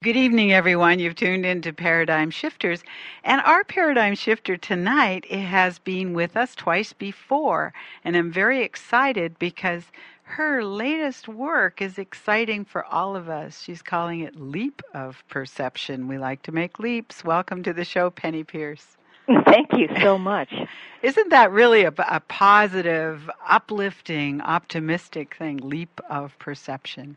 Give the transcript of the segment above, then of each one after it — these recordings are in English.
Good evening, everyone. You've tuned into Paradigm Shifters. And our Paradigm Shifter tonight, it has been with us twice before. And I'm very excited because her latest work is exciting for all of us. She's calling it Leap of Perception. We like to make leaps. Welcome to the show, Penny Pierce. Thank you so much. Isn't that really a positive, uplifting, optimistic thing, leap of perception?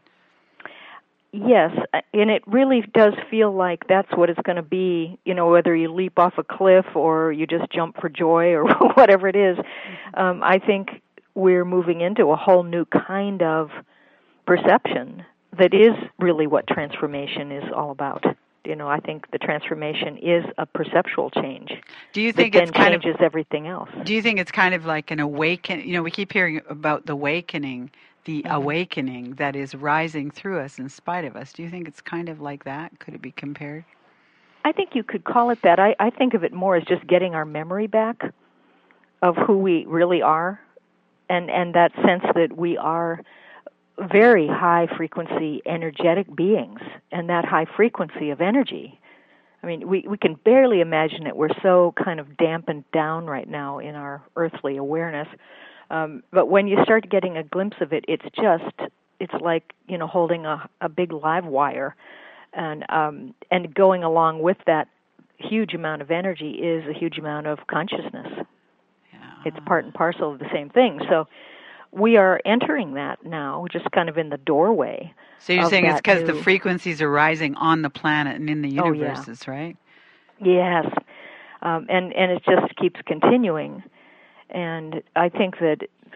Yes, and it really does feel like that's what it's going to be, whether you leap off a cliff or you just jump for joy or whatever it is. I think we're moving into a whole new kind of perception that is really what transformation is all about. I think the transformation is a perceptual change. Do you think it changes everything else? Do you think it's kind of like an awakening? We keep hearing about the awakening, awakening that is rising through us in spite of us. Do you think it's kind of like that? Could it be compared? I think you could call it that. I think of it more as just getting our memory back of who we really are, and that sense that we are very high frequency energetic beings, and that high frequency of energy. I mean, we can barely imagine it. We're so kind of dampened down right now in our earthly awareness. But when you start getting a glimpse of it, it's like, holding a big live wire, and going along with that huge amount of energy is a huge amount of consciousness. Yeah. It's part and parcel of the same thing. So we are entering that now, just kind of in the doorway. So you're saying it's because the frequencies are rising on the planet and in the universes, right? Yes. And it just keeps continuing. And I think that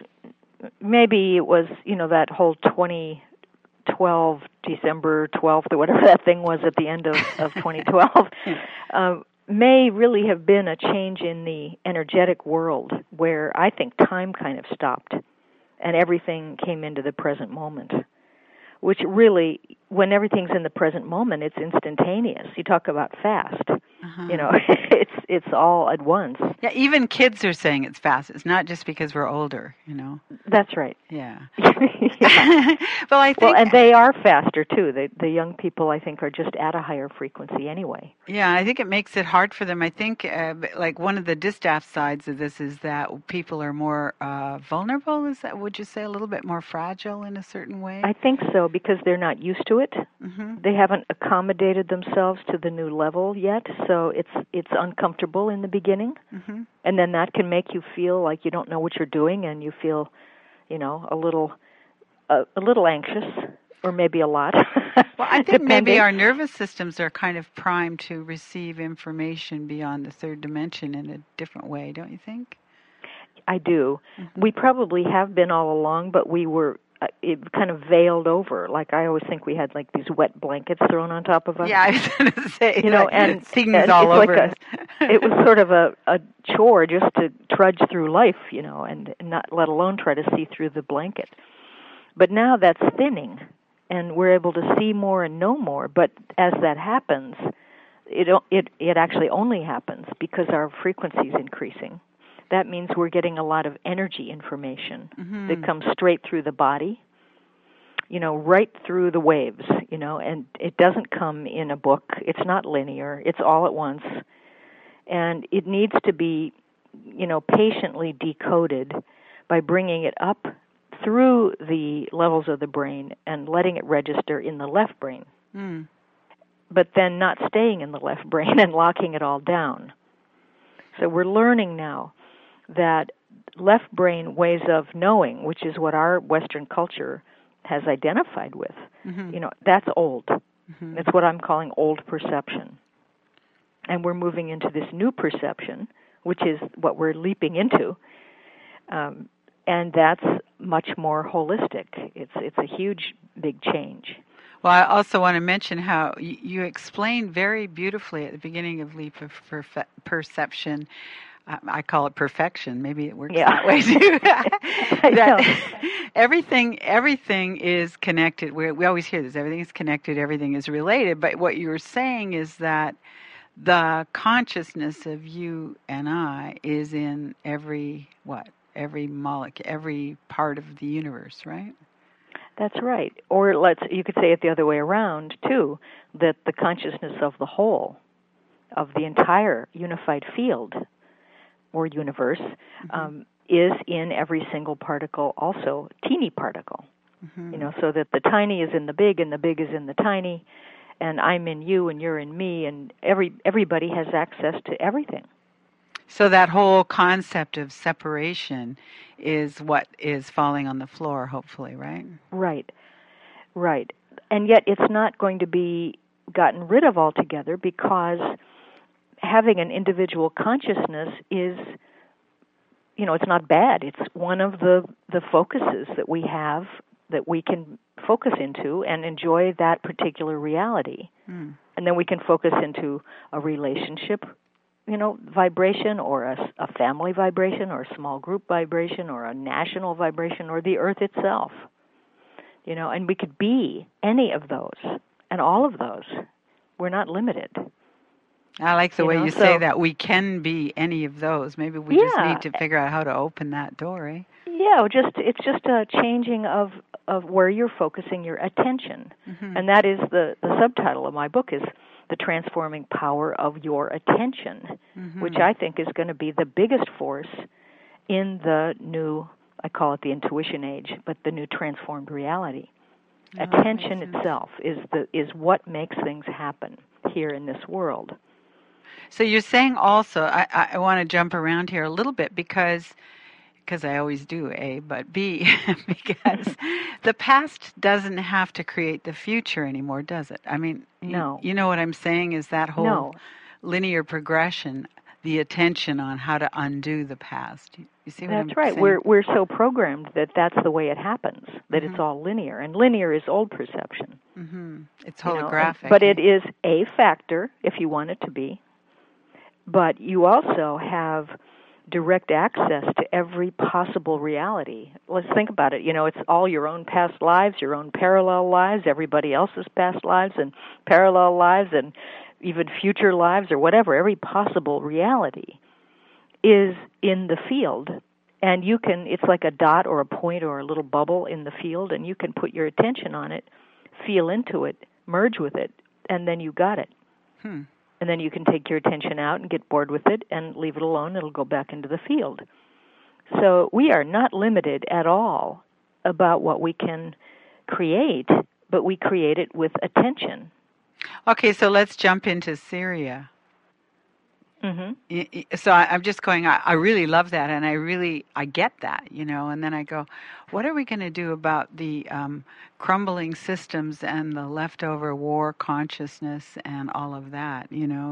maybe it was, that whole 2012, December 12th, or whatever that thing was at the end of 2012, may really have been a change in the energetic world where I think time kind of stopped and everything came into the present moment, which really, when everything's in the present moment, it's instantaneous. You talk about fast. It's all at once. Yeah, even kids are saying it's fast. It's not just because we're older, That's right. Yeah. Well, I think, and they are faster too. The young people, I think, are just at a higher frequency anyway. Yeah, I think it makes it hard for them. I think, like one of the distaff sides of this is that people are more vulnerable. Is that, would you say, a little bit more fragile in a certain way? I think so, because they're not used to it. Mm-hmm. They haven't accommodated themselves to the new level yet, so it's uncomfortable in the beginning, mm-hmm. and then that can make you feel like you don't know what you're doing, and you feel, a little anxious, or maybe a lot. Well, I think maybe our nervous systems are kind of primed to receive information beyond the third dimension in a different way, don't you think? I do. Mm-hmm. We probably have been all along, but we were it kind of veiled over. Like, I always think we had like these wet blankets thrown on top of us. Yeah, I was going to say, and things all over us. It was sort of a chore just to trudge through life, and not let alone try to see through the blanket. But now that's thinning, and we're able to see more and know more. But as that happens, it actually only happens because our frequency is increasing. That means we're getting a lot of energy information mm-hmm. that comes straight through the body, right through the waves, and it doesn't come in a book. It's not linear. It's all at once. And it needs to be, patiently decoded by bringing it up through the levels of the brain and letting it register in the left brain. Mm. But then not staying in the left brain and locking it all down. So we're learning now that left brain ways of knowing, which is what our Western culture has identified with, mm-hmm. That's old. Mm-hmm. That's what I'm calling old perception. And we're moving into this new perception, which is what we're leaping into, and that's much more holistic. It's a huge, big change. Well, I also want to mention how you explained very beautifully at the beginning of Leap of Perception. I call it perfection. Maybe it works that way too. That everything is connected. We always hear this. Everything is connected. Everything is related. But what you were saying is that the consciousness of you and I is in every molecule, every part of the universe, right? That's right. Or you could say it the other way around too, that the consciousness of the whole, of the entire unified field or universe, is in every single particle, also teeny particle. So that the tiny is in the big and the big is in the tiny, and I'm in you and you're in me, and everybody has access to everything. So that whole concept of separation is what is falling on the floor, hopefully, right? Right. And yet it's not going to be gotten rid of altogether, because having an individual consciousness is, it's not bad. It's one of the focuses that we have, that we can focus into and enjoy that particular reality. And then we can focus into a relationship, vibration, or a family vibration, or a small group vibration, or a national vibration, or the earth itself. And we could be any of those and all of those. We're not limited. I like the way you say that. We can be any of those. Maybe we just need to figure out how to open that door, eh? Yeah, it's just a changing of where you're focusing your attention. And that is the subtitle of my book, is The Transforming Power of Your Attention, which I think is going to be the biggest force in the new, I call it the intuition age, but the new transformed reality. Attention itself is what makes things happen here in this world. So you're saying also, I want to jump around here a little bit because I always do, A, but B, because the past doesn't have to create the future anymore, does it? I mean, no. You know what I'm saying is that whole linear progression, the attention on how to undo the past. You see what I'm saying? That's right. We're so programmed that that's the way it happens, that it's all linear. And linear is old perception. It's holographic. But it is a factor, if you want it to be. But you also have direct access to every possible reality. Let's think about it. It's all your own past lives, your own parallel lives, everybody else's past lives and parallel lives, and even future lives or whatever. Every possible reality is in the field. And it's like a dot or a point or a little bubble in the field, and you can put your attention on it, feel into it, merge with it, and then you got it. And then you can take your attention out and get bored with it and leave it alone. It'll go back into the field. So we are not limited at all about what we can create, but we create it with attention. Okay, so let's jump into Syria. So I'm just going, I really love that, and I get that, and then I go, what are we going to do about the crumbling systems and the leftover war consciousness and all of that,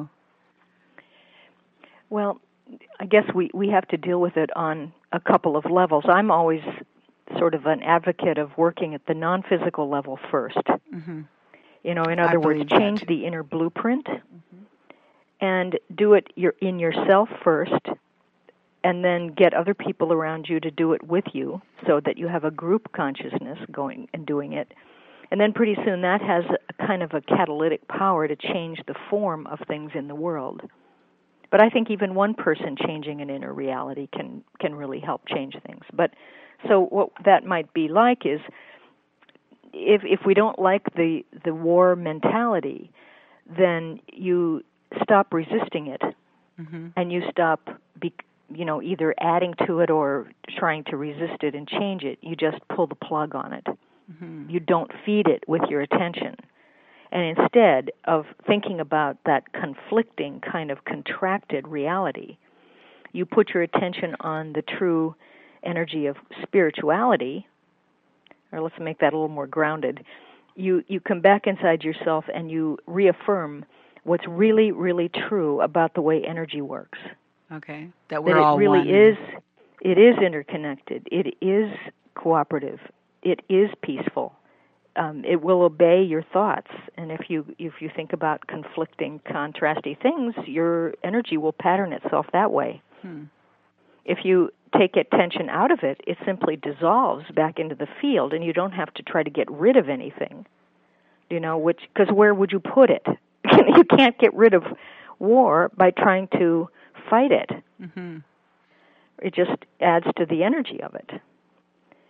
Well, I guess we have to deal with it on a couple of levels. I'm always sort of an advocate of working at the non-physical level first. In other words, change the inner blueprint. And do it in yourself first, and then get other people around you to do it with you, so that you have a group consciousness going and doing it. And then pretty soon that has a kind of a catalytic power to change the form of things in the world. But I think even one person changing an inner reality can really help change things. But so what that might be like is, if we don't like the war mentality, then you stop resisting it, and you stop, either adding to it or trying to resist it and change it. You just pull the plug on it. You don't feed it with your attention. And instead of thinking about that conflicting kind of contracted reality, you put your attention on the true energy of spirituality, or let's make that a little more grounded. You come back inside yourself and you reaffirm what's really, really true about the way energy works. Okay, that we're all one. It is interconnected. It is cooperative. It is peaceful. It will obey your thoughts. And if you think about conflicting, contrasty things, your energy will pattern itself that way. If you take attention out of it, it simply dissolves back into the field, and you don't have to try to get rid of anything. Because where would you put it? You can't get rid of war by trying to fight it. It just adds to the energy of it.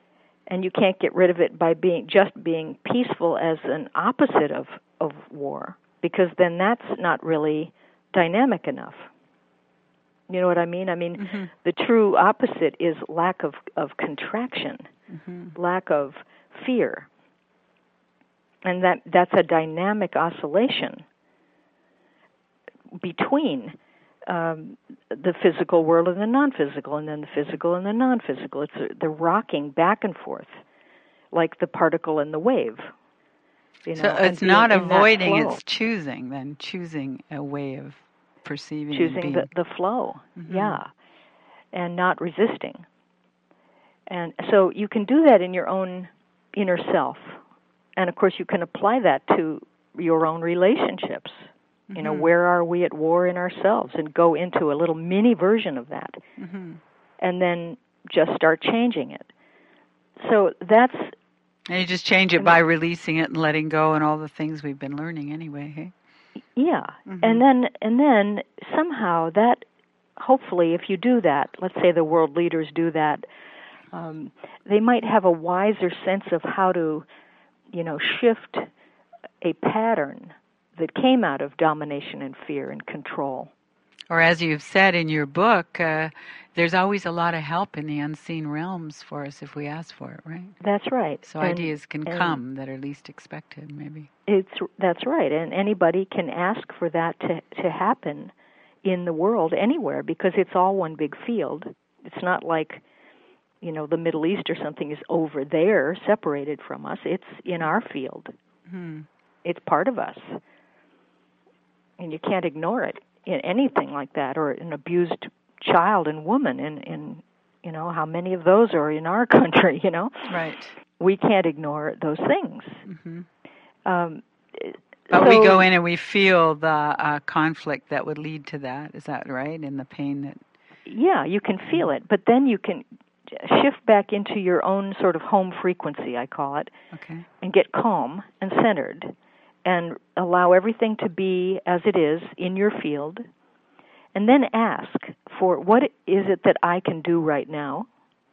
And you can't get rid of it by being peaceful as an opposite of war, because then that's not really dynamic enough. You know what I mean? I mean, the true opposite is lack of contraction, lack of fear. And that's a dynamic oscillation between the physical world and the non-physical, and then the physical and the non-physical. It's the rocking back and forth, like the particle and the wave. You know, so it's not avoiding, it's choosing a way of perceiving. Choosing the flow, yeah, and not resisting. And so you can do that in your own inner self. And of course you can apply that to your own relationships. You know, where are we at war in ourselves, and go into a little mini version of that, and then just start changing it. So that's... And you just change it by releasing it and letting go and all the things we've been learning anyway, hey? Yeah. And then somehow that, hopefully if you do that, let's say the world leaders do that, they might have a wiser sense of how to, you know, shift a pattern that came out of domination and fear and control. Or as you've said in your book, there's always a lot of help in the unseen realms for us if we ask for it, right? That's right. So ideas can come that are least expected, maybe. That's right. And anybody can ask for that to happen in the world anywhere, because it's all one big field. It's not like, you know, the Middle East or something is over there, separated from us. It's in our field. It's part of us. And you can't ignore it in anything like that, or an abused child and woman, and you know, how many of those are in our country, you know? Right. We can't ignore those things. But we go in and we feel the conflict that would lead to that. Is that right? And the pain that... Yeah, you can feel it, but then you can shift back into your own sort of home frequency, I call it, and get calm and centered, and allow everything to be as it is in your field, and then ask for, what is it that I can do right now?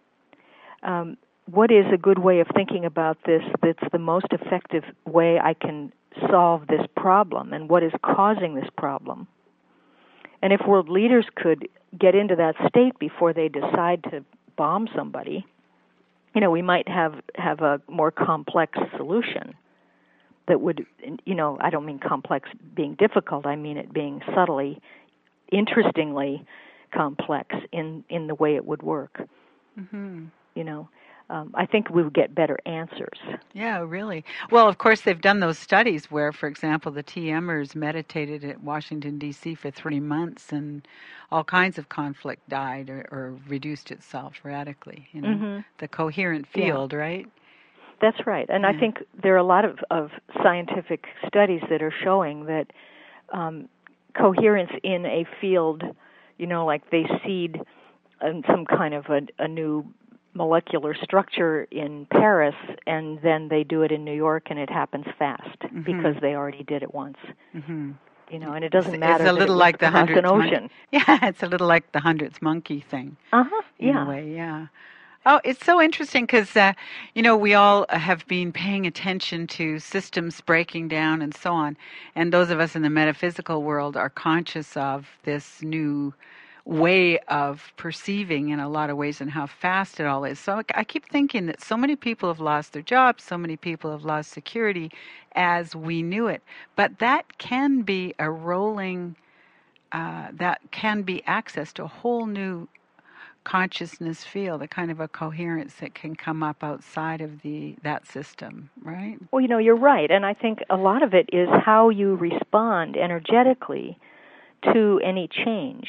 What is a good way of thinking about this that's the most effective way I can solve this problem, and what is causing this problem? And if world leaders could get into that state before they decide to bomb somebody, you know, we might have a more complex solution that would, you know, I don't mean complex being difficult, I mean it being subtly, interestingly complex in the way it would work. You know, I think we would get better answers. Yeah, really. Well, of course, they've done those studies where, for example, the TMers meditated at Washington, D.C. for 3 months, and all kinds of conflict died or reduced itself radically. You know, the coherent field, right? That's right. And I think there are a lot of scientific studies that are showing that coherence in a field, you know, like they seed some kind of a new molecular structure in Paris, and then they do it in New York, and it happens fast because they already did it once. You know, and it doesn't matter. It's a little like the 100th ocean. Yeah, it's a little like the 100th monkey thing. In a way, yeah. Oh, it's so interesting because, you know, we all have been paying attention to systems breaking down and so on. And those of us in the metaphysical world are conscious of this new way of perceiving in a lot of ways and how fast it all is. So I keep thinking that so many people have lost their jobs, so many people have lost security as we knew it. But that can be a rolling, that can be access to a whole new consciousness field, a kind of a coherence that can come up outside of that system, right? Well, you know, you're right. And I think a lot of it is how you respond energetically to any change.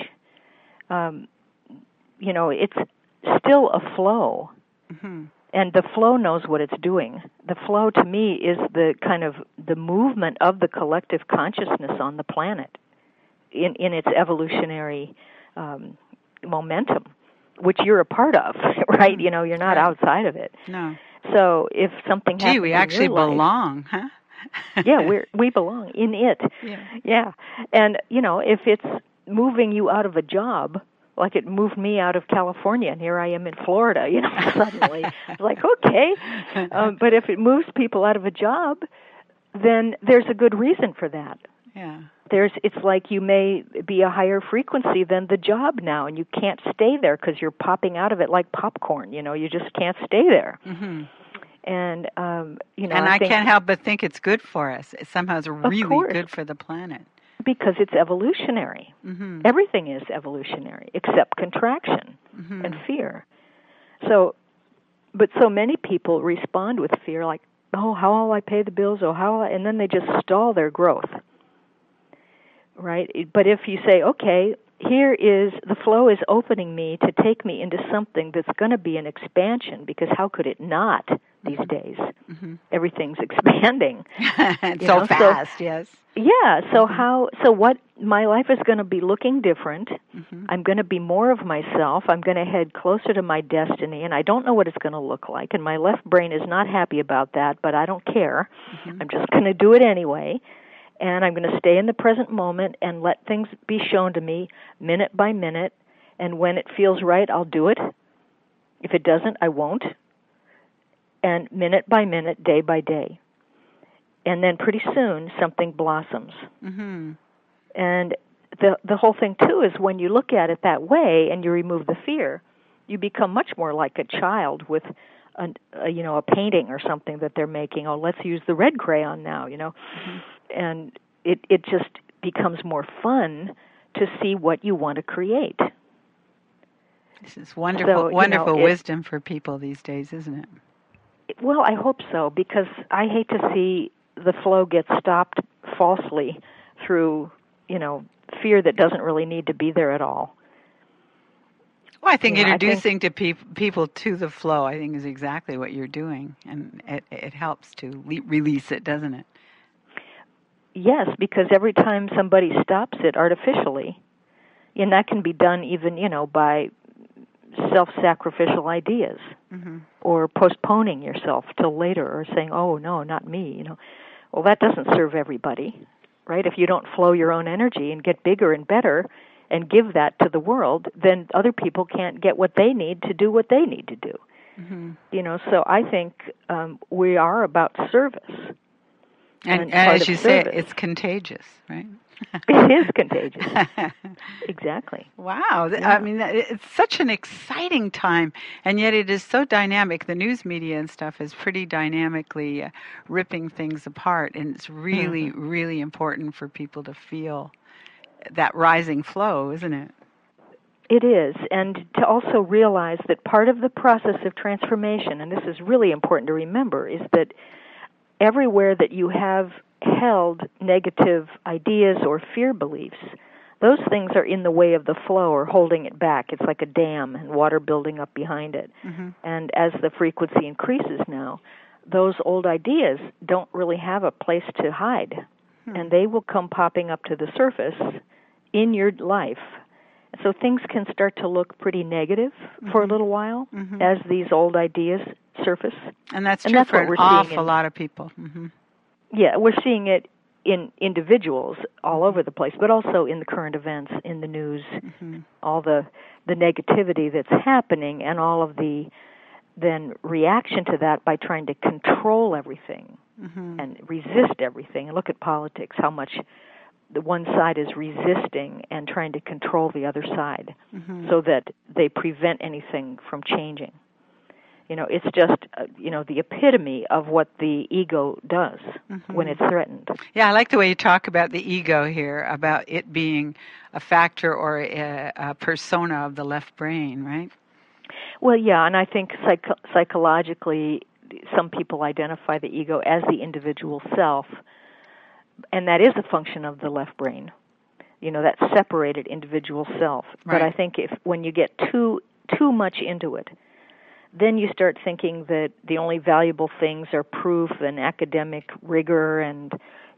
You know, it's still a flow, and the flow knows what it's doing. The flow, to me, is the kind of the movement of the collective consciousness on the planet in its evolutionary momentum, which you're a part of, right? You know, you're not outside of it. No. So if something happens we actually in your belong, life, huh? Yeah, we belong in it. Yeah. And, you know, if it's moving you out of a job, Like it moved me out of California, and here I am in Florida, suddenly. I was like, okay. But if it moves people out of a job, then there's a good reason for that. Yeah. It's like you may be a higher frequency than the job now, and you can't stay there because you're popping out of it like popcorn. You just can't stay there. Mm-hmm. And and I can't help but think it's good for us. It somehow is really good for the planet. Because it's evolutionary. Mm-hmm. Everything is evolutionary except contraction and fear. But so many people respond with fear, like, oh, how will I pay the bills? And then they just stall their growth. Right? But if you say, okay, the flow is opening me to take me into something that's going to be an expansion, because how could it not these days? Mm-hmm. Everything's expanding. So fast, yes. Yeah, so what my life is going to be looking different. Mm-hmm. I'm going to be more of myself. I'm going to head closer to my destiny, and I don't know what it's going to look like, and my left brain is not happy about that, but I don't care. Mm-hmm. I'm just going to do it anyway. And I'm going to stay in the present moment and let things be shown to me minute by minute. And when it feels right, I'll do it. If it doesn't, I won't. And minute by minute, day by day. And then pretty soon, something blossoms. Mm-hmm. And the whole thing, too, is when you look at it that way and you remove the fear, you become much more like a child with a painting or something that they're making. Oh, let's use the red crayon now, Mm-hmm. And it just becomes more fun to see what you want to create. This is wonderful wisdom for people these days, isn't it? Well, I hope so, because I hate to see the flow get stopped falsely through, fear that doesn't really need to be there at all. Well, I think introducing to people to the flow, I think, is exactly what you're doing, and it helps to release it, doesn't it? Yes, because every time somebody stops it artificially, and that can be done even, by self-sacrificial ideas, mm-hmm. or postponing yourself till later, or saying, oh, no, not me, Well, that doesn't serve everybody, right? If you don't flow your own energy and get bigger and better and give that to the world, then other people can't get what they need to do what they need to do. Mm-hmm. So I think we are about service. And as you say, it's contagious, right? It is contagious. Exactly. Wow. Yeah. I mean, it's such an exciting time, and yet it is so dynamic. The news media and stuff is pretty dynamically ripping things apart, and it's really, mm-hmm. really important for people to feel that rising flow, isn't it? It is, and to also realize that part of the process of transformation, and this is really important to remember, is that everywhere that you have held negative ideas or fear beliefs, those things are in the way of the flow or holding it back. It's like a dam and water building up behind it. Mm-hmm. And as the frequency increases now, those old ideas don't really have a place to hide. Mm-hmm. And they will come popping up to the surface in your life. So things can start to look pretty negative mm-hmm. for a little while mm-hmm. as these old ideas surface. And that's true for an awful lot of people. Mm-hmm. Yeah, we're seeing it in individuals all over the place, but also in the current events, in the news, mm-hmm. all the negativity that's happening, and all of the then reaction to that by trying to control everything mm-hmm. and resist everything. And look at politics, how much the one side is resisting and trying to control the other side mm-hmm. so that they prevent anything from changing. It's just, the epitome of what the ego does mm-hmm. when it's threatened. Yeah, I like the way you talk about the ego here, about it being a factor or a persona of the left brain, right? Well, yeah, and I think psychologically some people identify the ego as the individual self, and that is a function of the left brain, that separated individual self. Right. But I think when you get too much into it, then you start thinking that the only valuable things are proof and academic rigor and,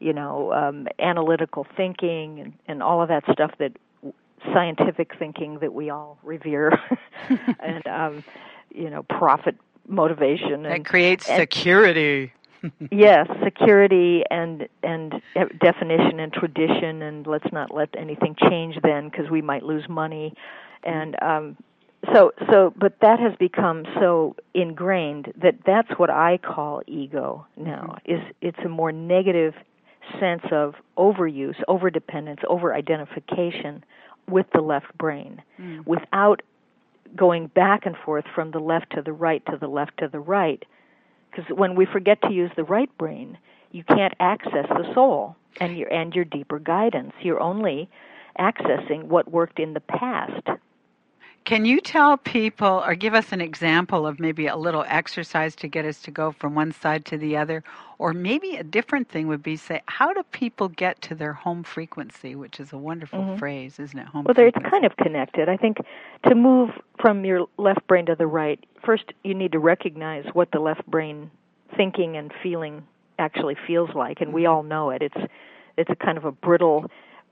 analytical thinking and all of that stuff, that scientific thinking that we all revere, and, profit motivation. That creates security. Yes, security and definition and tradition, and let's not let anything change then because we might lose money. And but that has become so ingrained that that's what I call ego now. It's a more negative sense of overuse, overdependence, over-identification with the left brain, without going back and forth from the left to the right to the left to the right. Because when we forget to use the right brain, you can't access the soul and your deeper guidance. You're only accessing what worked in the past. Can you tell people or give us an example of maybe a little exercise to get us to go from one side to the other? Or maybe a different thing would be, say, how do people get to their home frequency, which is a wonderful phrase, isn't it? Home frequency. It's kind of connected. I think to move from your left brain to the right, first you need to recognize what the left brain thinking and feeling actually feels like, and we all know it. It's a kind of a brittle,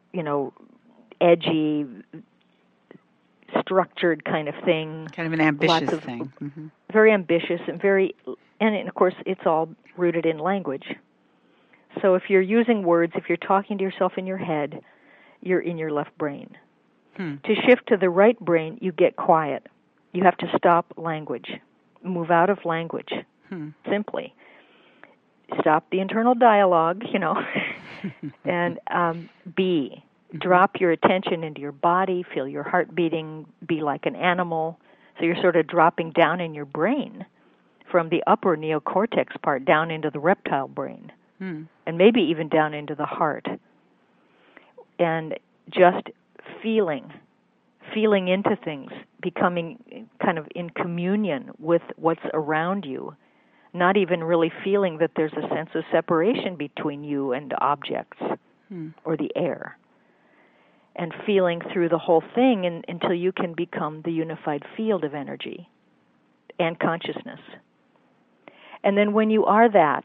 edgy, structured kind of thing. Kind of an ambitious thing. Very ambitious and of course it's all rooted in language. So if you're using words, if you're talking to yourself in your head, you're in your left brain. To shift to the right brain, you get quiet. You have to stop language. Move out of language. Simply. Stop the internal dialogue, and be. Drop your attention into your body, feel your heart beating, be like an animal. So you're sort of dropping down in your brain from the upper neocortex part down into the reptile brain, and maybe even down into the heart. And just feeling into things, becoming kind of in communion with what's around you, not even really feeling that there's a sense of separation between you and objects or the air. And feeling through the whole thing until you can become the unified field of energy and consciousness. And then when you are that,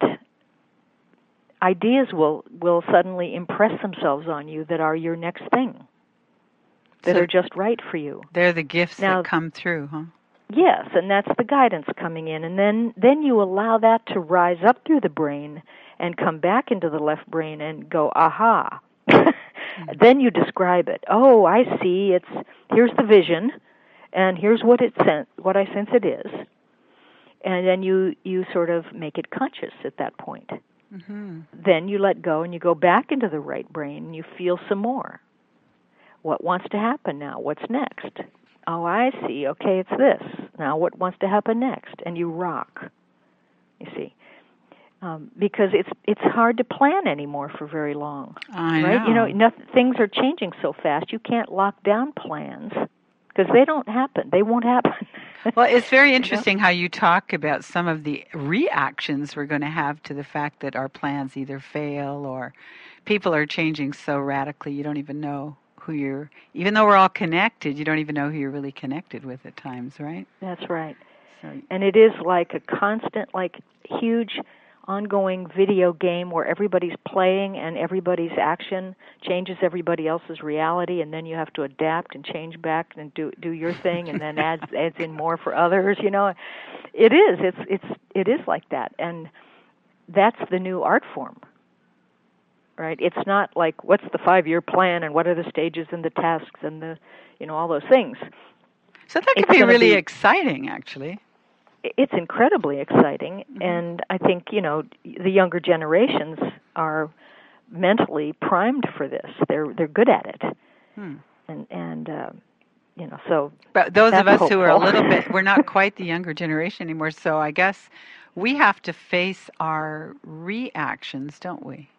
ideas will suddenly impress themselves on you that are your next thing, that are just right for you. They're the gifts that come through, huh? Yes, and that's the guidance coming in. And then you allow that to rise up through the brain and come back into the left brain and go, aha. Then you describe it. Oh, I see. Here's the vision, and here's what I sense it is. And then you sort of make it conscious at that point. Then you let go and you go back into the right brain and you feel some more. What wants to happen now? What's next? Oh, I see. Okay, it's this. Now what wants to happen next? And you rock. You see. Because it's hard to plan anymore for very long. I know. Things are changing so fast. You can't lock down plans because they don't happen. They won't happen. Well, it's very interesting how you talk about some of the reactions we're going to have to the fact that our plans either fail or people are changing so radically you don't even know even though we're all connected, you don't even know who you're really connected with at times, right? That's right. And it is like a constant, huge ongoing video game where everybody's playing and everybody's action changes everybody else's reality, and then you have to adapt and change back and do your thing, and then adds in more for others. It is like that, and that's the new art form, right? It's not like what's the 5-year plan and what are the stages and the tasks and the all those things. So that could be really exciting, actually. It's incredibly exciting, and I think, the younger generations are mentally primed for this. They're good at it. And so... But those of us who are a little bit, we're not quite the younger generation anymore, so I guess we have to face our reactions, don't we?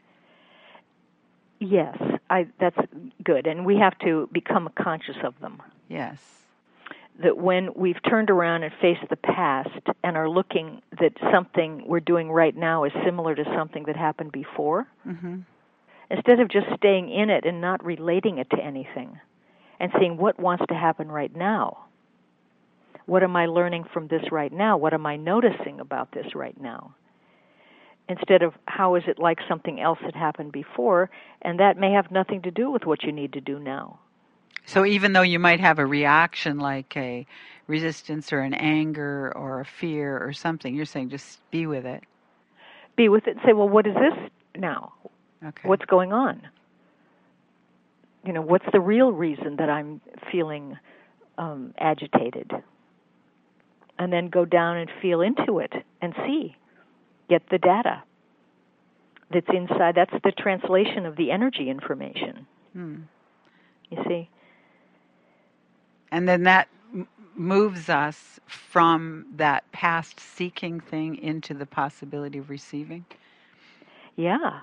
Yes, that's good, and we have to become conscious of them. Yes. That when we've turned around and faced the past and are looking that something we're doing right now is similar to something that happened before, instead of just staying in it and not relating it to anything, and seeing what wants to happen right now. What am I learning from this right now? What am I noticing about this right now? Instead of how is it like something else that happened before, and that may have nothing to do with what you need to do now. So even though you might have a reaction like a resistance or an anger or a fear or something, you're saying just be with it. Be with it and say, well, what is this now? Okay. What's going on? What's the real reason that I'm feeling agitated. And then go down and feel into it and see. Get the data that's inside. That's the translation of the energy information. You see? And then that moves us from that past seeking thing into the possibility of receiving. Yeah.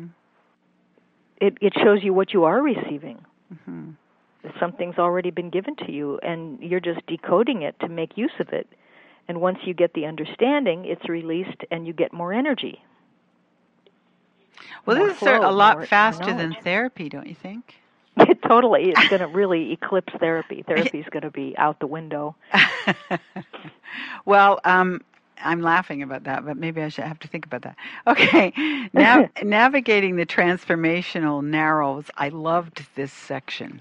It shows you what you are receiving. Something's already been given to you, and you're just decoding it to make use of it. And once you get the understanding, it's released, and you get more energy. Well, this is a lot faster than therapy, don't you think? Totally. It's going to really eclipse therapy. Therapy's going to be out the window. Well, I'm laughing about that, but maybe I should have to think about that. Okay. Navigating the transformational narrows. I loved this section.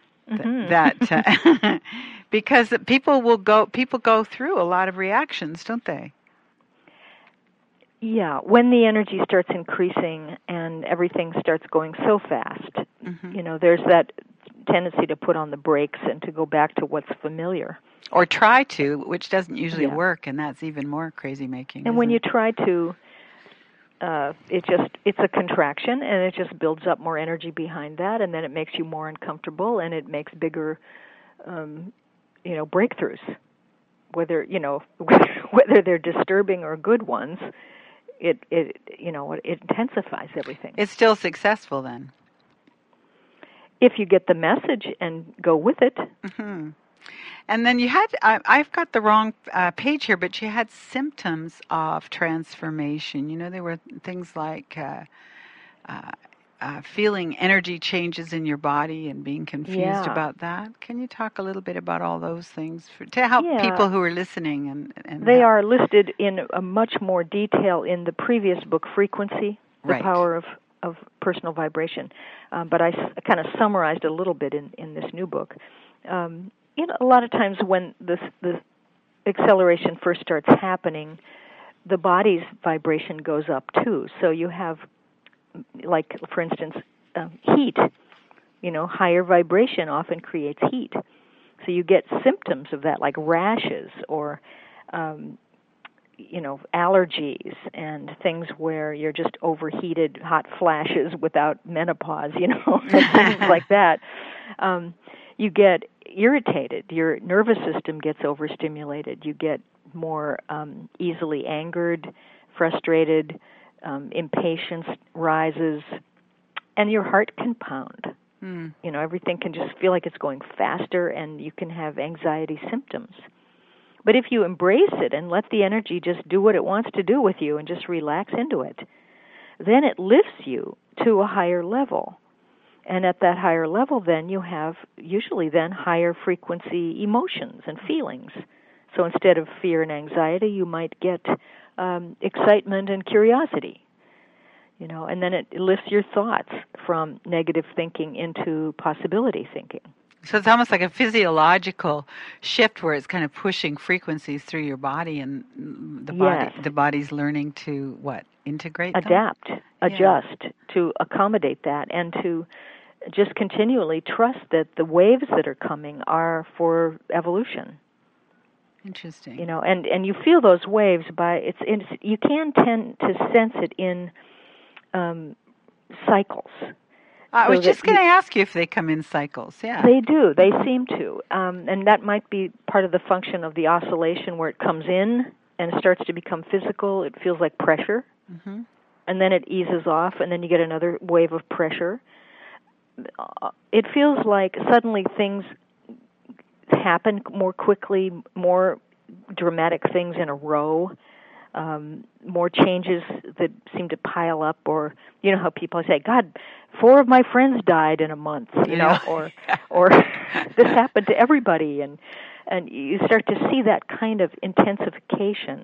Because people go through a lot of reactions, don't they? Yeah, when the energy starts increasing and everything starts going so fast, there's that tendency to put on the brakes and to go back to what's familiar. Or try to, which doesn't usually work, and that's even more crazy making. And when you try to, it's a contraction, and it just builds up more energy behind that, and then it makes you more uncomfortable, and it makes bigger, breakthroughs. Whether they're disturbing or good ones, it intensifies everything. It's still successful then, if you get the message and go with it. And then you had, I've got the wrong page here, but you had symptoms of transformation. There were things like feeling energy changes in your body and being confused about that. Can you talk a little bit about all those things to help people who are listening? And they are listed in a much more detail in the previous book, Frequency, the Power of Personal Vibration. But I kind of summarized a little bit in this new book. A lot of times when the acceleration first starts happening, the body's vibration goes up too. So you have, like, for instance, heat. Higher vibration often creates heat. So you get symptoms of that, like rashes or, allergies and things where you're just overheated, hot flashes without menopause, and things like that. You get irritated. Your nervous system gets overstimulated. You get more easily angered, frustrated, impatience rises, and your heart can pound. Everything can just feel like it's going faster, and you can have anxiety symptoms. But if you embrace it and let the energy just do what it wants to do with you and just relax into it, then it lifts you to a higher level. And at that higher level, then you have usually then higher frequency emotions and feelings. So instead of fear and anxiety, you might get excitement and curiosity. And then it lifts your thoughts from negative thinking into possibility thinking. So it's almost like a physiological shift where it's kind of pushing frequencies through your body, and the body's learning to integrate them? Adapt, adjust to accommodate that, and to just continually trust that the waves that are coming are for evolution. Interesting. And you feel those waves you can tend to sense it in cycles. I was just going to ask you if they come in cycles. Yeah, they do. They seem to, and that might be part of the function of the oscillation, where it comes in and starts to become physical. It feels like pressure, and then it eases off, and then you get another wave of pressure. It feels like suddenly things happen more quickly, more dramatic things in a row. More changes that seem to pile up, or how people say, God, 4 of my friends died in a month, or this happened to everybody, and you start to see that kind of intensification,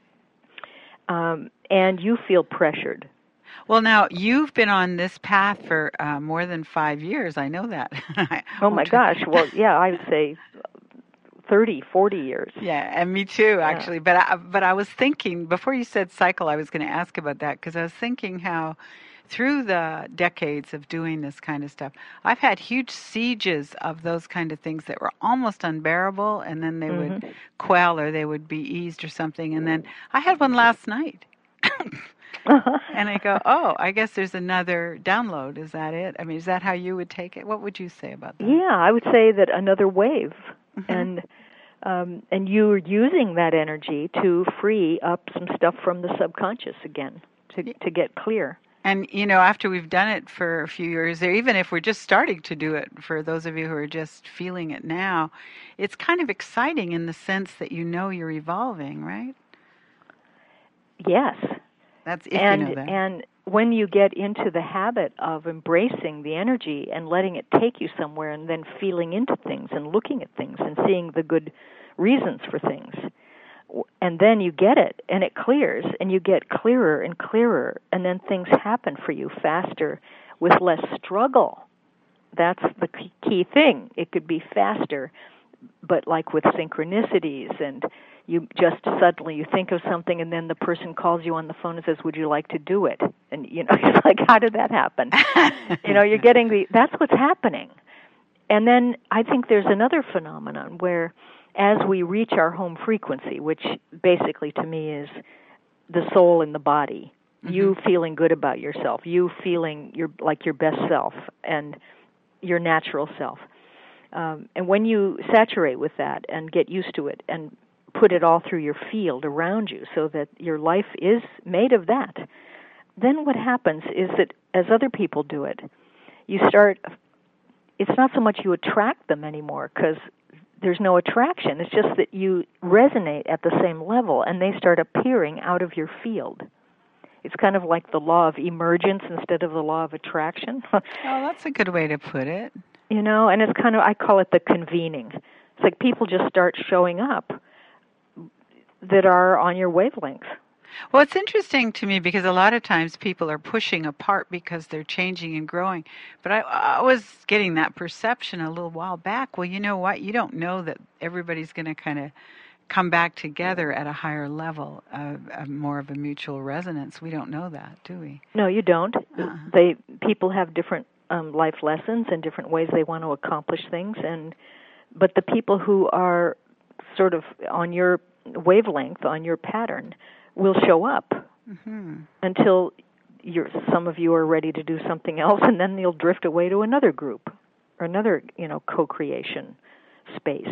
and you feel pressured. Well, now, you've been on this path for more than 5 years. I know that. Oh, my gosh. Well, yeah, I would say 30, 40 years. Yeah, and me too, actually. But I was thinking, before you said cycle, I was going to ask about that, because I was thinking how through the decades of doing this kind of stuff, I've had huge sieges of those kind of things that were almost unbearable, and then they would quell, or they would be eased or something. And then I had one last night. And I go, oh, I guess there's another download. Is that it? I mean, is that how you would take it? What would you say about that? Yeah, I would say that another wave. And you're using that energy to free up some stuff from the subconscious again, to get clear. And, after we've done it for a few years, or even if we're just starting to do it, for those of you who are just feeling it now, it's kind of exciting in the sense that you're evolving, right? Yes. That's if you know that. And when you get into the habit of embracing the energy and letting it take you somewhere, and then feeling into things and looking at things and seeing the good reasons for things, and then you get it and it clears and you get clearer and clearer, and then things happen for you faster with less struggle. That's the key thing. It could be faster, but like with synchronicities, and you just suddenly you think of something, and then the person calls you on the phone and says, "Would you like to do it?" And it's like, how did that happen? You're getting that's what's happening. And then I think there's another phenomenon where, as we reach our home frequency, which basically to me is the soul in the body, you feeling good about yourself, you feeling like your best self and your natural self. And when you saturate with that and get used to it and put it all through your field around you so that your life is made of that, then what happens is that as other people do it, it's not so much you attract them anymore, because there's no attraction. It's just that you resonate at the same level, and they start appearing out of your field. It's kind of like the law of emergence instead of the law of attraction. Oh, that's a good way to put it. And it's kind of, I call it the convening. It's like people just start showing up that are on your wavelength. Well, it's interesting to me because a lot of times people are pushing apart because they're changing and growing. But I was getting that perception a little while back. Well, you know what? You don't know that everybody's going to kind of come back together at a higher level, more of a mutual resonance. We don't know that, do we? No, you don't. People have different life lessons and different ways they want to accomplish things. But the people who are sort of on your wavelength, on your pattern, will show up until some of you are ready to do something else, and then they'll drift away to another group or another, co-creation space.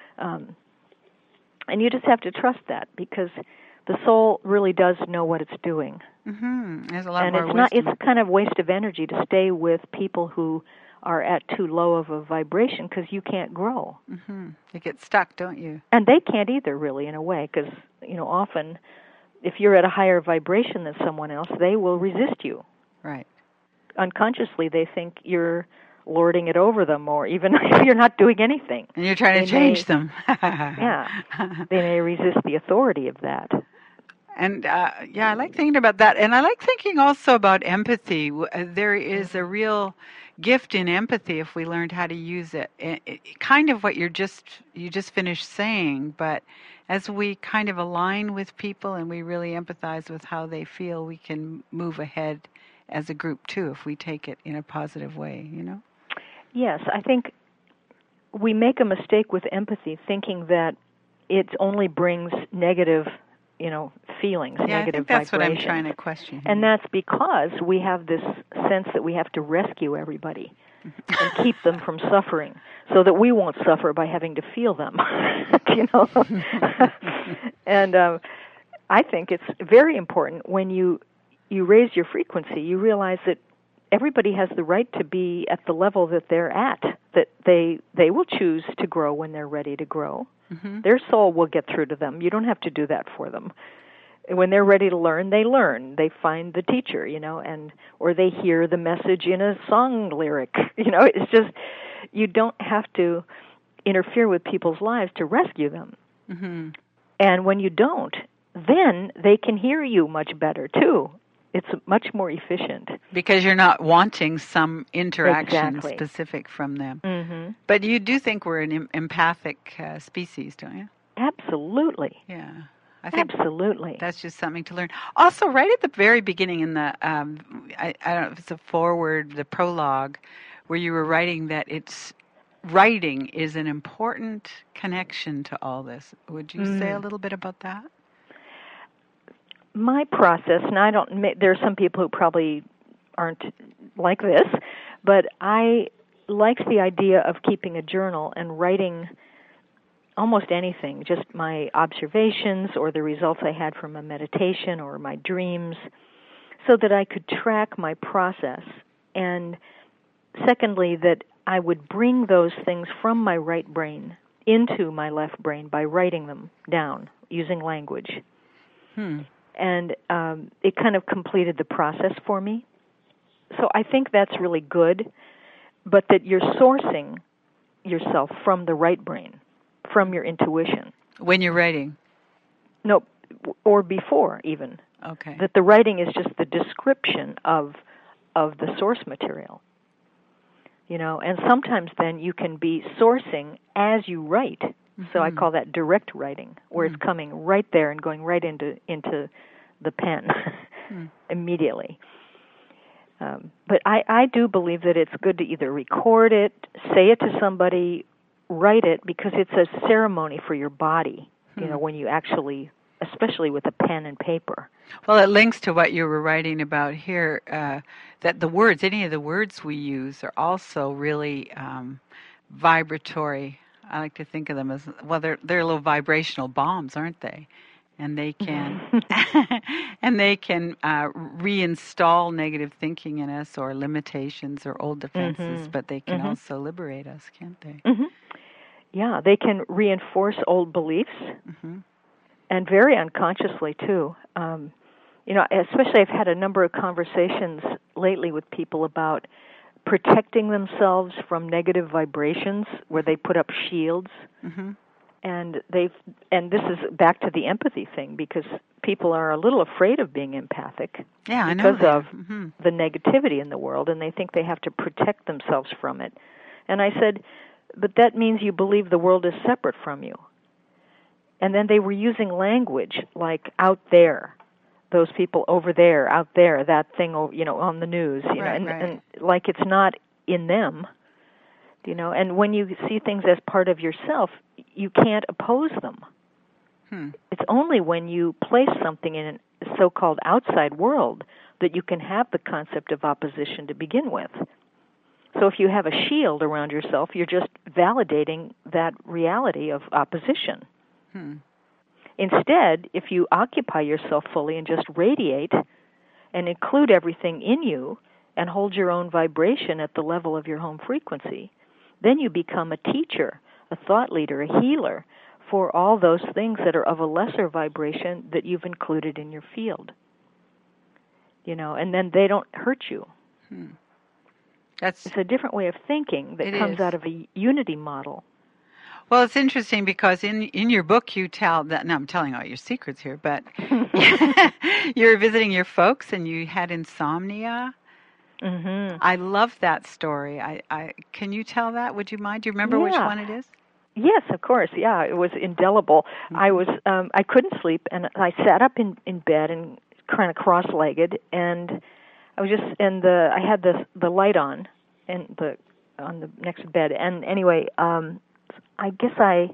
And you just have to trust that, because the soul really does know what it's doing. There's a lot more wisdom. It's kind of waste of energy to stay with people who are at too low of a vibration, because you can't grow. You get stuck, don't you? And they can't either, really, in a way, because, often if you're at a higher vibration than someone else, they will resist you. Right. Unconsciously, they think you're lording it over them, or even if you're not doing anything. And you're trying to change them. Yeah. They may resist the authority of that. And, I like thinking about that. And I like thinking also about empathy. There is a real gift in empathy if we learned how to use it. Kind of what you just finished saying, but as we kind of align with people and we really empathize with how they feel, we can move ahead as a group too, if we take it in a positive way, Yes, I think we make a mistake with empathy, thinking that it only brings negative, feelings, negative I think that's vibrations. What I'm trying to question. And that's because we have this sense that we have to rescue everybody and keep them from suffering, so that we won't suffer by having to feel them, And I think it's very important when you raise your frequency, you realize that everybody has the right to be at the level that they're at, that they will choose to grow when they're ready to grow. Their soul will get through to them. You don't have to do that for them. When they're ready to learn, they learn. They find the teacher, or they hear the message in a song lyric. It's just, you don't have to interfere with people's lives to rescue them. And when you don't, then they can hear you much better, too. It's much more efficient. Because you're not wanting some interaction specific from them. But you do think we're an empathic species, don't you? Absolutely. Yeah. I think absolutely. That's just something to learn. Also, right at the very beginning in the, I don't know if it's a foreword, the prologue, where you were writing that writing is an important connection to all this. Would you say a little bit about that? My process, and there are some people who probably aren't like this, but I like the idea of keeping a journal and writing almost anything, just my observations or the results I had from a meditation or my dreams, so that I could track my process. And secondly, that I would bring those things from my right brain into my left brain by writing them down using language. And it kind of completed the process for me. So I think that's really good, but that you're sourcing yourself from the right brain, from your intuition. When you're writing? No, or before even. Okay. That the writing is just the description of the source material. And sometimes then you can be sourcing as you write. So I call that direct writing, where it's coming right there and going right into the pen immediately. But I do believe that it's good to either record it, say it to somebody, write it, because it's a ceremony for your body, when you actually, especially with a pen and paper. Well, it links to what you were writing about here, that any of the words we use are also really vibratory. I like to think of them as, well, they're little vibrational bombs, aren't they? And they can reinstall negative thinking in us, or limitations or old defenses, but they can also liberate us, can't they? Yeah, they can reinforce old beliefs, and very unconsciously too. Especially I've had a number of conversations lately with people about protecting themselves from negative vibrations, where they put up shields. And this is back to the empathy thing, because people are a little afraid of being empathic because of the negativity in the world, and they think they have to protect themselves from it. And I said, but that means you believe the world is separate from you. And then they were using language like out there, those people over there, out there, that thing, on the news, and like it's not in them, and when you see things as part of yourself, you can't oppose them. It's only when you place something in a so-called outside world that you can have the concept of opposition to begin with. So if you have a shield around yourself, you're just validating that reality of opposition. Instead, if you occupy yourself fully and just radiate and include everything in you and hold your own vibration at the level of your home frequency, then you become a teacher, a thought leader, a healer for all those things that are of a lesser vibration that you've included in your field. And then they don't hurt you. It's a different way of thinking that comes out of a unity model. Well, it's interesting because in your book you tell that, now I'm telling all your secrets here, but you're visiting your folks and you had insomnia. I love that story. Can you tell that? Would you mind? Do you remember which one it is? Yes, of course. Yeah, it was indelible. I couldn't sleep, and I sat up in bed and kind of cross-legged, and I was I had the light on the next bed, and anyway, I guess I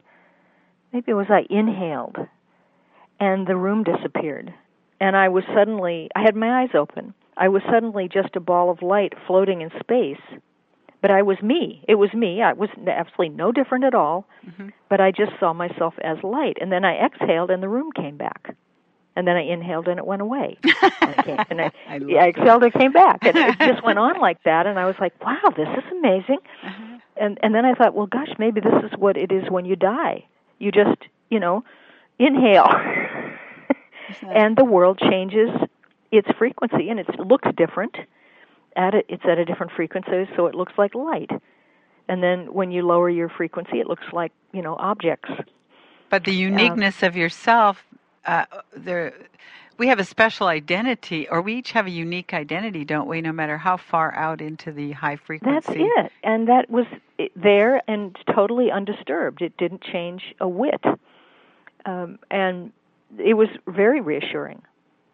inhaled, and the room disappeared, and I had my eyes open. I was suddenly just a ball of light floating in space, but I was me. It was me. I was absolutely no different at all, but I just saw myself as light, and then I exhaled, and the room came back. And then I inhaled, and it went away. And I exhaled, and it came back. And it just went on like that, and I was like, wow, this is amazing. And then I thought, well, gosh, maybe this is what it is when you die. You just, inhale. And the world changes its frequency, and it looks different. It's at a different frequency, so it looks like light. And then when you lower your frequency, it looks like, objects. But the uniqueness of yourself there, we have a special identity, or we each have a unique identity, don't we? No matter how far out into the high frequency. That's it, and that was there and totally undisturbed. It didn't change a whit, and it was very reassuring.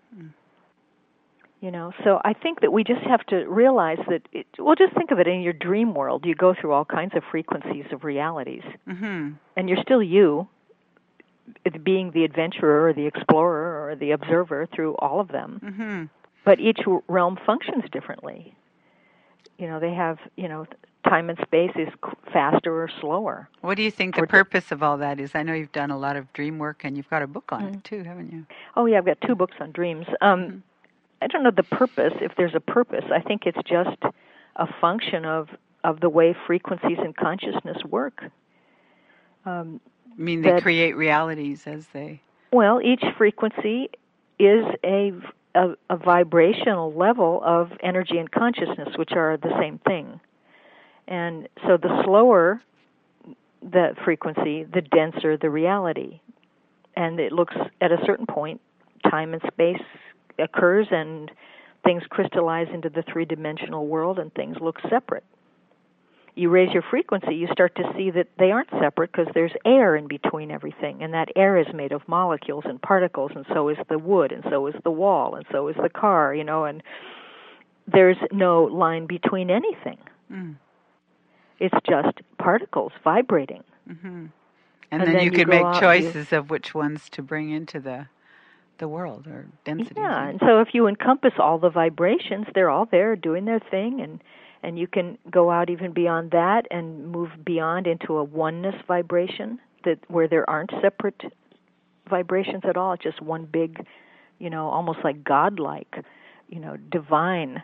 You know, so I think that we just have to realize that, well, just think of it in your dream world. You go through all kinds of frequencies of realities, and you're still you, being the adventurer or the explorer or the observer through all of them. But each realm functions differently. You know, they have, time and space is faster or slower. What do you think the purpose of all that is? I know you've done a lot of dream work, and you've got a book on it too, haven't you? Oh, yeah, I've got 2 books on dreams. I don't know the purpose, if there's a purpose. I think it's just a function of the way frequencies and consciousness work. You mean they create realities as they... Well, each frequency is a vibrational level of energy and consciousness, which are the same thing. And so the slower the frequency, the denser the reality. And it looks, at a certain point, time and space occurs and things crystallize into the 3-dimensional world and things look separate. You raise your frequency, you start to see that they aren't separate because there's air in between everything, and that air is made of molecules and particles, and so is the wood, and so is the wall, and so is the car, and there's no line between anything. It's just particles vibrating. And then you could make choices of which ones to bring into the world or density. Yeah, and so if you encompass all the vibrations, they're all there doing their thing, and you can go out even beyond that and move beyond into a oneness vibration where there aren't separate vibrations at all. It's just one big, almost like godlike, divine,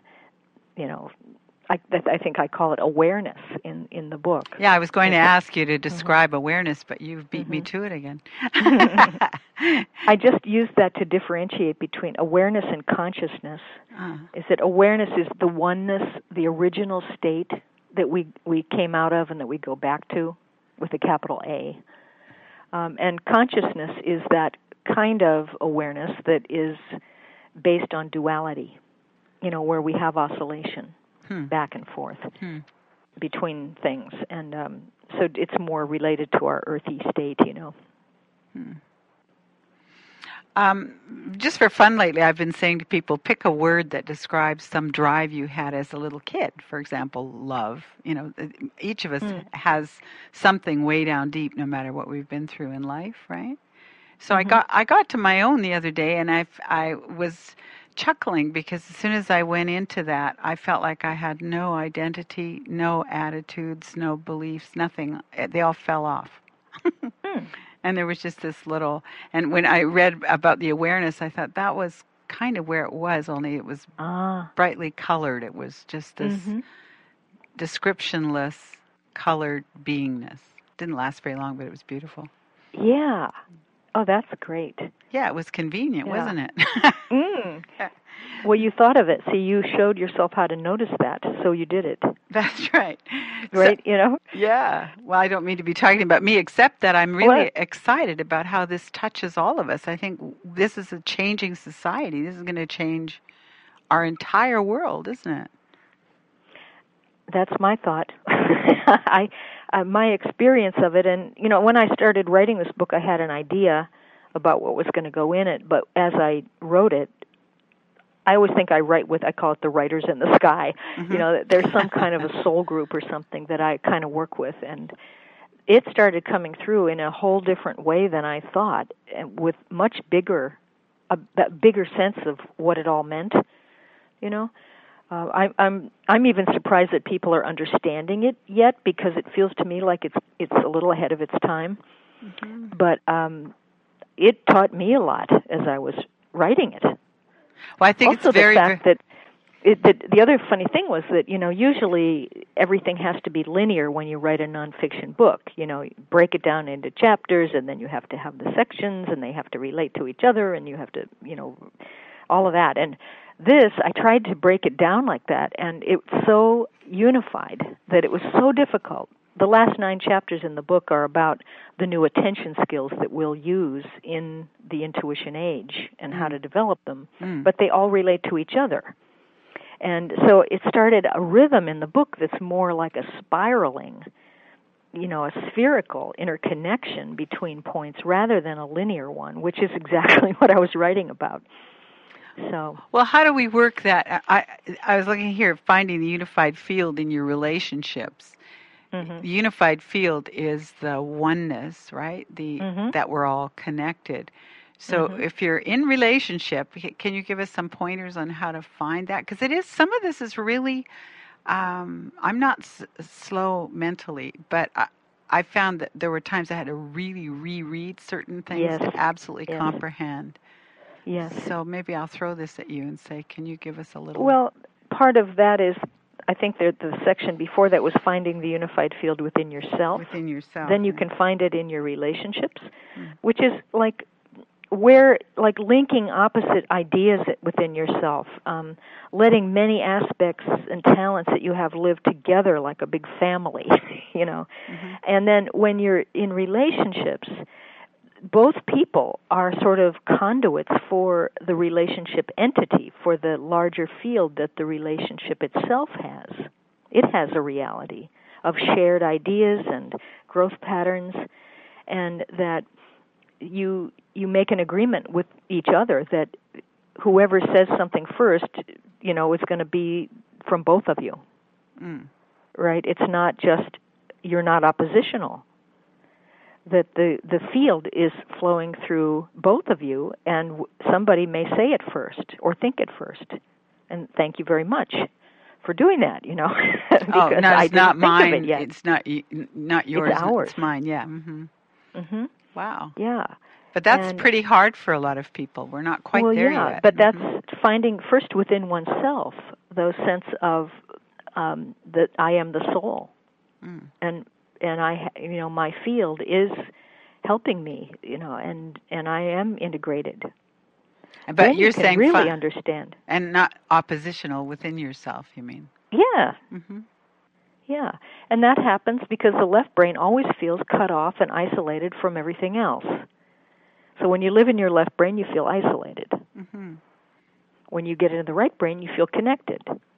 I think I call it awareness in the book. Yeah, I was going to ask you to describe awareness, but you've beat me to it again. I just use that to differentiate between awareness and consciousness. Is that awareness is the oneness, the original state that we came out of and that we go back to with a capital A. And consciousness is that kind of awareness that is based on duality, where we have oscillation. Back and forth between things, and so it's more related to our earthy state, Just for fun lately, I've been saying to people, pick a word that describes some drive you had as a little kid. For example, love. Each of us has something way down deep, no matter what we've been through in life, right? So I got to my own the other day, and I was chuckling because as soon as I went into that, I felt like I had no identity, no attitudes, no beliefs, nothing. They all fell off. And there was just this little, and when I read about the awareness, I thought that was kind of where it was, only it was brightly colored. It was just this descriptionless, colored beingness. Didn't last very long, but it was beautiful. Yeah. Oh, that's great. Yeah, it was convenient, wasn't it? Well, you thought of it. See, you showed yourself how to notice that, so you did it. That's right. Right, Yeah. Well, I don't mean to be talking about me, except that I'm really excited about how this touches all of us. I think this is a changing society. This is going to change our entire world, isn't it? That's my thought. My experience of it, and when I started writing this book, I had an idea about what was going to go in it, but as I wrote it, I always think I write I call it the writers in the sky. There's some kind of a soul group or something that I kind of work with, and it started coming through in a whole different way than I thought, and with much bigger sense of what it all meant. I'm even surprised that people are understanding it yet, because it feels to me like it's a little ahead of its time. But it taught me a lot as I was writing it. Well, I think also it's very... the fact that the other funny thing was that, usually everything has to be linear when you write a nonfiction book. You break it down into chapters, and then you have to have the sections, and they have to relate to each other, and you have to, all of that. And this, I tried to break it down like that, and it's so unified that it was so difficult the last 9 chapters in the book are about the new attention skills that we'll use in the intuition age and how to develop them, but they all relate to each other. And so it started a rhythm in the book that's more like a spiraling, a spherical interconnection between points rather than a linear one, which is exactly what I was writing about. So, well, how do we work that? I was looking here, finding the unified field in your relationships. The unified field is the oneness, right? That we're all connected. So if you're in relationship, can you give us some pointers on how to find that? Because some of this is really, I'm not slow mentally, but I found that there were times I had to really reread certain things to absolutely comprehend. Yes. So maybe I'll throw this at you and say, can you give us a little? Well, part of that is, I think the section before that was finding the unified field within yourself. Within yourself. Then you can find it in your relationships, which is like linking opposite ideas within yourself, letting many aspects and talents that you have live together like a big family, And then when you're in relationships, both people are sort of conduits for the relationship entity, for the larger field that the relationship itself has. It has a reality of shared ideas and growth patterns, and that you make an agreement with each other that whoever says something first, is going to be from both of you. Right? It's not just, you're not oppositional. That the field is flowing through both of you, and somebody may say it first or think it first. And thank you very much for doing that, because I didn't not think mine. of it yet. It's not yours. It's ours. It's mine. Yeah. Wow. Yeah. But that's pretty hard for a lot of people. We're not quite there yet. But that's finding first within oneself the sense of that I am the soul, and I, my field is helping me, and I am integrated. But then you're you can saying really understand, and not oppositional within yourself. You mean? Yeah. Yeah, and that happens because the left brain always feels cut off and isolated from everything else. So when you live in your left brain, you feel isolated. When you get into the right brain, you feel connected.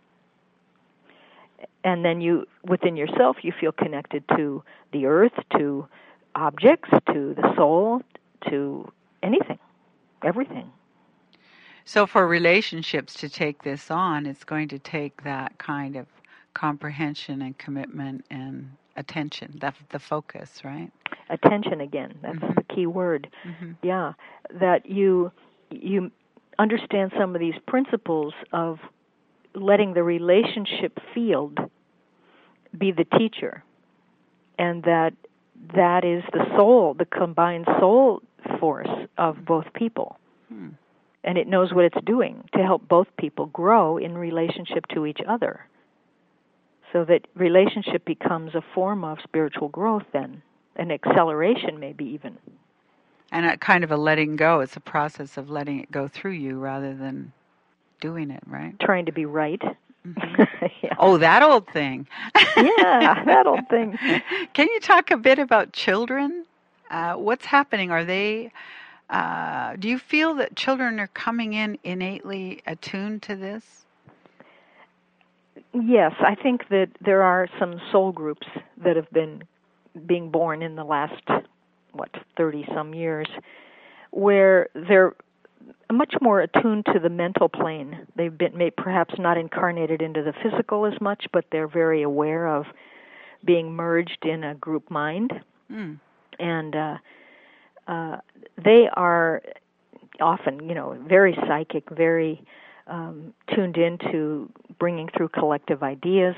And then within yourself, you feel connected to the earth, to objects, to the soul, to anything, everything. So for relationships to take this on, it's going to take that kind of comprehension and commitment and attention, the focus, right? Attention again, that's the key word. Yeah, that you understand some of these principles of letting the relationship field be the teacher, and that is the soul, the combined soul force of both people. And it knows what it's doing to help both people grow in relationship to each other. So that relationship becomes a form of spiritual growth then, an acceleration maybe even. And a kind of a letting go. It's a process of letting it go through you rather than doing it, right? Trying to be right. Yeah. Oh, that old thing. Yeah, that old thing. Can you talk a bit about children? What's happening? Are they... do you feel that children are coming in innately attuned to this? Yes, I think that there are some soul groups that have been being born in the last, 30-some years, where they're much more attuned to the mental plane. They've been perhaps not incarnated into the physical as much, but they're very aware of being merged in a group mind. And they are often, very psychic, very tuned into bringing through collective ideas.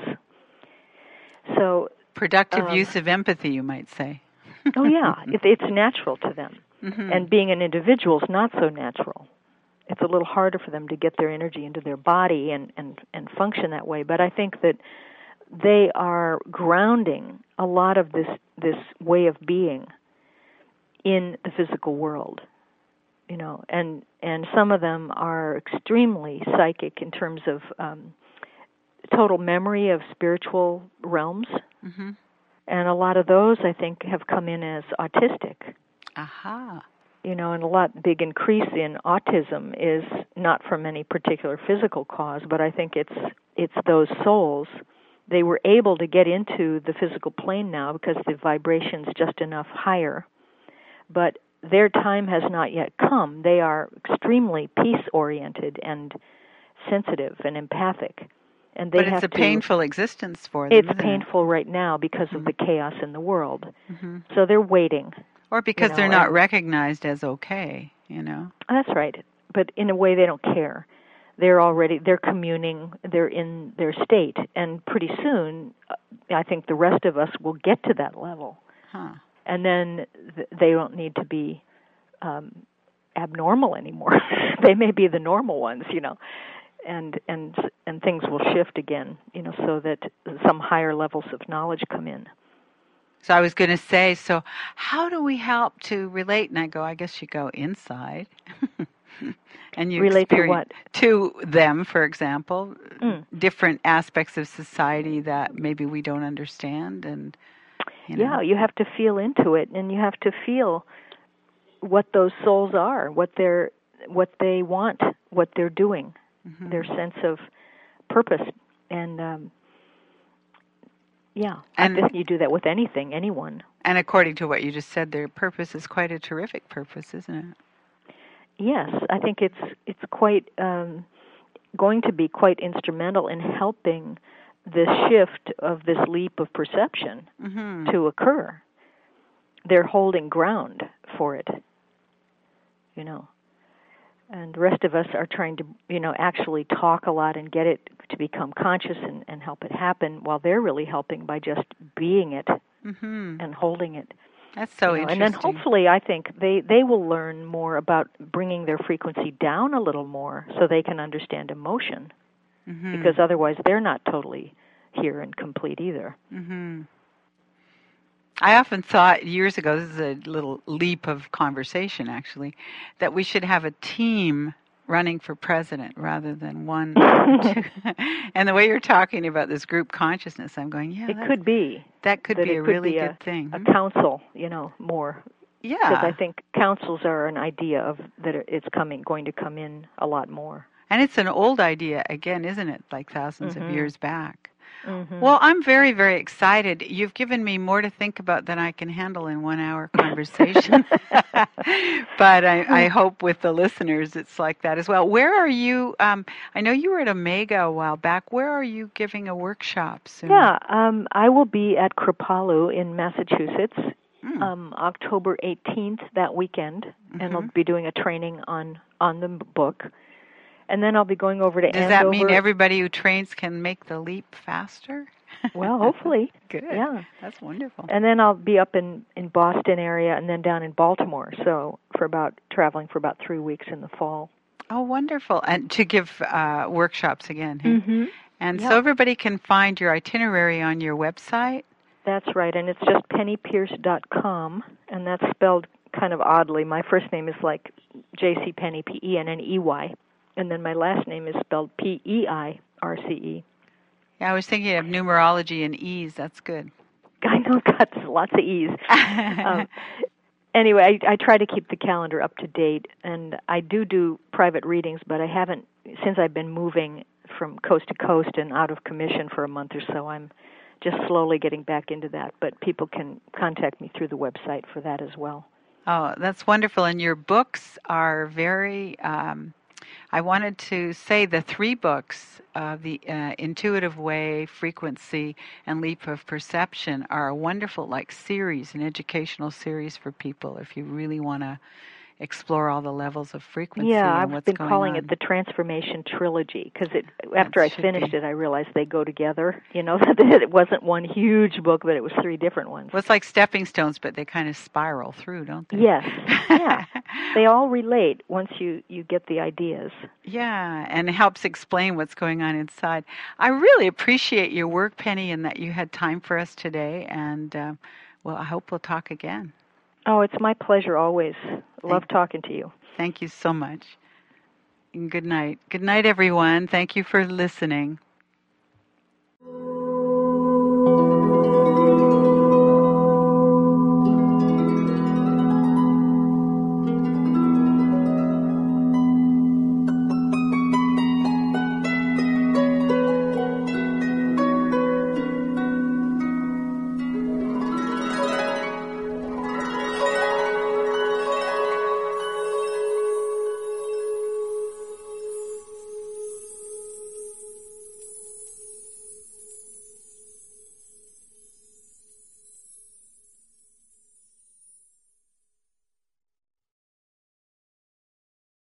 So productive use of empathy, you might say. Oh yeah, it's natural to them. And being an individual is not so natural. It's a little harder for them to get their energy into their body and function that way. But I think that they are grounding a lot of this way of being in the physical world, and some of them are extremely psychic in terms of total memory of spiritual realms, And a lot of those, I think, have come in as autistic. Aha. And a big increase in autism is not from any particular physical cause, but I think it's those souls. They were able to get into the physical plane now because the vibration's just enough higher, but their time has not yet come. They are extremely peace-oriented and sensitive and empathic. And but it's a painful existence for them. It's painful right now because of the chaos in the world. Mm-hmm. So they're waiting. Or because they're not recognized as okay, That's right. But in a way they don't care. They're communing, they're in their state. And pretty soon, I think the rest of us will get to that level. Huh. And then they don't need to be abnormal anymore. They may be the normal ones, and things will shift again, so that some higher levels of knowledge come in. So I was going to say, so how do we help to relate? And I guess you go inside. And you relate to what? To them, for example, different aspects of society that maybe we don't understand. And yeah, you have to feel into it, and you have to feel what those souls are, what they want, what they're doing, their sense of purpose. And I think you do that with anyone. And according to what you just said, their purpose is quite a terrific purpose, isn't it? Yes, I think it's quite going to be quite instrumental in helping the shift of this leap of perception to occur. They're holding ground for it, and the rest of us are trying to, actually talk a lot and get it to become conscious and help it happen, while they're really helping by just being it and holding it. That's so interesting. And then hopefully, I think they will learn more about bringing their frequency down a little more so they can understand emotion, because otherwise they're not totally here and complete either. I often thought years ago, this is a little leap of conversation actually, that we should have a team running for president rather than one or two. And the way you're talking about this group consciousness, I'm going, it could be. That could be a really good thing. A council, more. Yeah. Because I think councils are an idea of that it's going to come in a lot more. And it's an old idea again, isn't it? Like thousands of years back. Well, I'm very, very excited. You've given me more to think about than I can handle in 1 hour conversation. But I hope with the listeners it's like that as well. Where are you? I know you were at Omega a while back. Where are you giving a workshop soon? Yeah, I will be at Kripalu in Massachusetts, October 18th, that weekend, and I'll be doing a training on the book. And then I'll be going over to Andover. Does that mean everybody who trains can make the leap faster? Well, hopefully. Good. Yeah. That's wonderful. And then I'll be up in Boston area and then down in Baltimore. So traveling for about 3 weeks in the fall. Oh, wonderful. And to give workshops again. Hey? And so everybody can find your itinerary on your website? That's right. And it's just pennypierce.com. And that's spelled kind of oddly. My first name is like J.C. Penny, P-E-N-N-E-Y. And then my last name is spelled P-E-I-R-C-E. Yeah, I was thinking of numerology and E's. That's good. I know, got lots of E's. Anyway, I try to keep the calendar up to date, and I do private readings, but I haven't, since I've been moving from coast to coast and out of commission for a month or so, I'm just slowly getting back into that. But people can contact me through the website for that as well. Oh, that's wonderful. And your books are very... I wanted to say the 3 books, The Intuitive Way, Frequency, and Leap of Perception, are a wonderful series, an educational series for people if you really want to explore all the levels of frequency and what's going on. Yeah, I've been calling it the Transformation Trilogy, because after I finished it, I realized they go together. That it wasn't one huge book, but it was 3 different ones. Well, it's like stepping stones, but they kind of spiral through, don't they? Yes, yeah. They all relate once you get the ideas. Yeah, and it helps explain what's going on inside. I really appreciate your work, Penny, and that you had time for us today. And, I hope we'll talk again. Oh, it's my pleasure always. Love talking to you. Thank you so much. And good night. Good night, everyone. Thank you for listening.